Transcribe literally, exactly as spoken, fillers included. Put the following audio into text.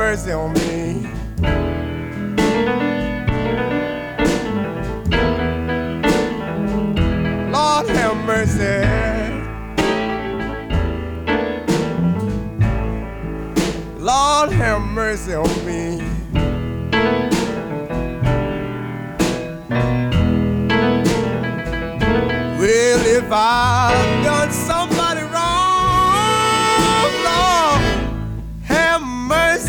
mercy on me. Lord have mercy. Lord have mercy on me. Well, if I've done something